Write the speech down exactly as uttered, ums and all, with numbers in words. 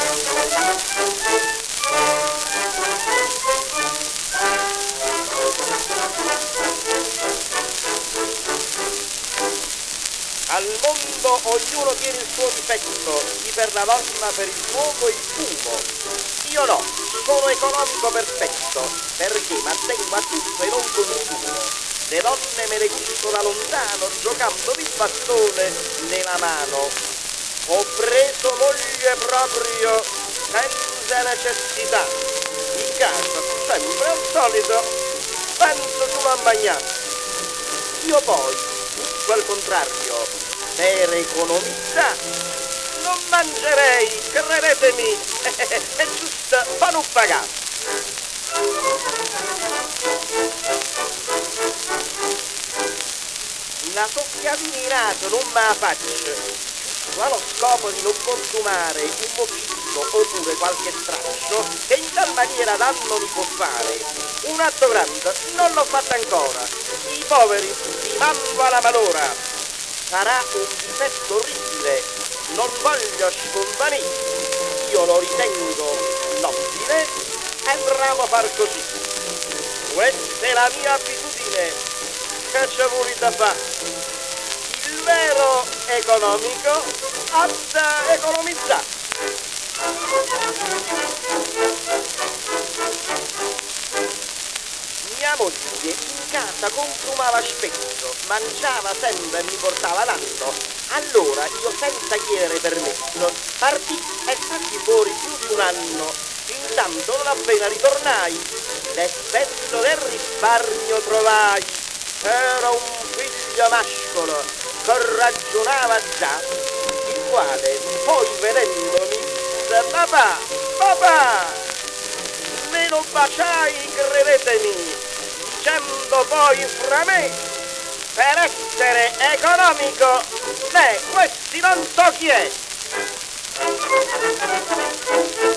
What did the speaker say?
Al mondo ognuno tiene il suo difetto, chi per la donna, per il fuoco e il fumo. Io no, sono economico perfetto, perché mantengo a tutto e non consumo. Le donne me le gusto da lontano, giocando il bastone nella mano. Ho preso moglie proprio senza necessità. In casa, sempre al solito, penso solo a mangiare. Io poi, tutto al contrario, per economia non mangerei, credetemi, è giusto per non pagare. Una soffiatina in naso non me la faccio, ma lo scopo di non consumare un mozzicino oppure qualche straccio che in tal maniera danno mi può fare. Un atto grande non l'ho fatto ancora, i poveri li mando alla malora. Sarà un difetto orribile, non voglio spontanei, io lo ritengo nobile e bravo a far così. Questa è la mia abitudine, che c'è voluta fare? Il vero economico ha da economizzare. Mia moglie in casa consumava spesso, mangiava sempre e mi portava l'anno. Allora io senza chiedere permesso partì e stati fuori più di un anno. Intanto non appena ritornai, l'effetto del risparmio trovai. Era un figlio mascolo che ragionava già, il quale poi vedendomi disse: papà, papà, me lo baciai, credetemi, dicendo poi fra me: per essere economico, beh, questi non so chi è.